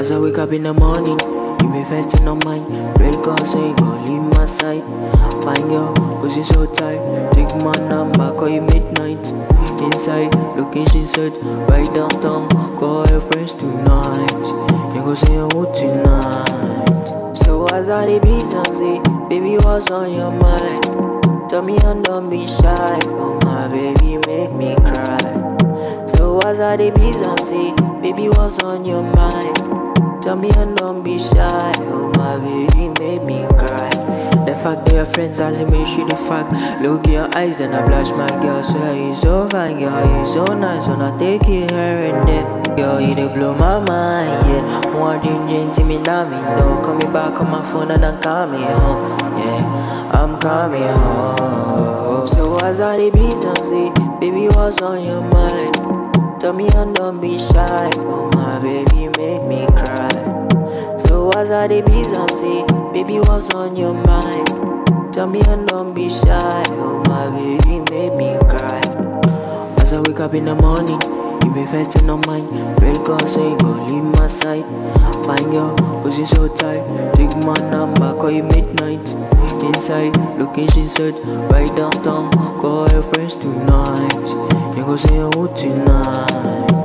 As I wake up in the morning, you be first in my mind. Pray God so you gon' leave my side. Find your pussy so tight. Take my number, call you midnight. Inside, location search, right downtown. Call your friends tonight. You gon' say oh tonight. So as I dey be say, baby what's on your mind? Tell me and don't be shy. Oh my baby make me cry. So as I dey be say, baby what's on your mind? Tell me and don't be shy. Oh my baby make me cry. The fact that your friends as you make you the fact. Look in your eyes then I blush my girl. Swear you so fine girl, you so nice. Wanna take you here and there. Girl you dey blow my mind, yeah. More than to me now me know. Call me back on my phone and then call me home. Yeah, I'm coming home. So as I dey be say, baby what's on your mind? Tell me and don't be shy. Oh my baby make me cry. So as I dey be say, baby what's on your mind? Tell me and don't be shy. Oh my baby make me cry. As I wake up in the morning, you be first in my mind. Pray God so you gon' leave my side. Find your pussy so tight. Take my number, call you midnight. Inside, location search, right downtown. Call your friends tonight. You gon' say oh tonight.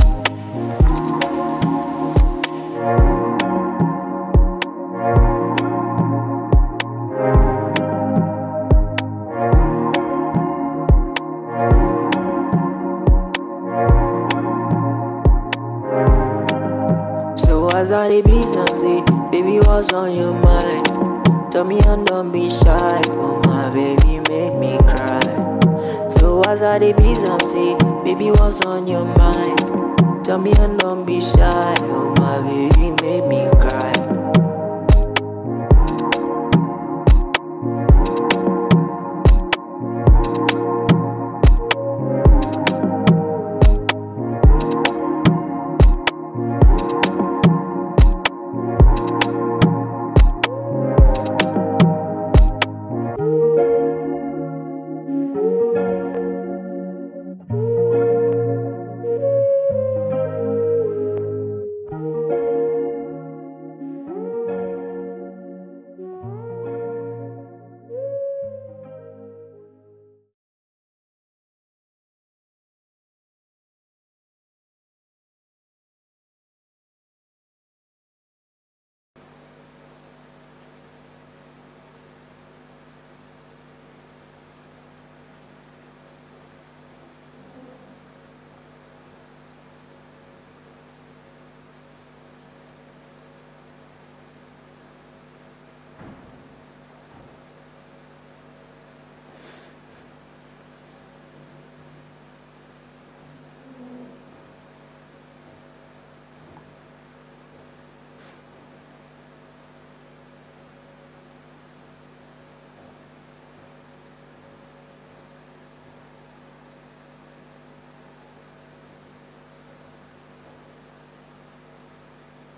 So as I dey be say, baby what's on your mind? Tell me and don't be shy. Oh my baby make me cry. So as I dey be say, baby what's on your mind? Tell me and don't be shy. Oh my baby make me cry.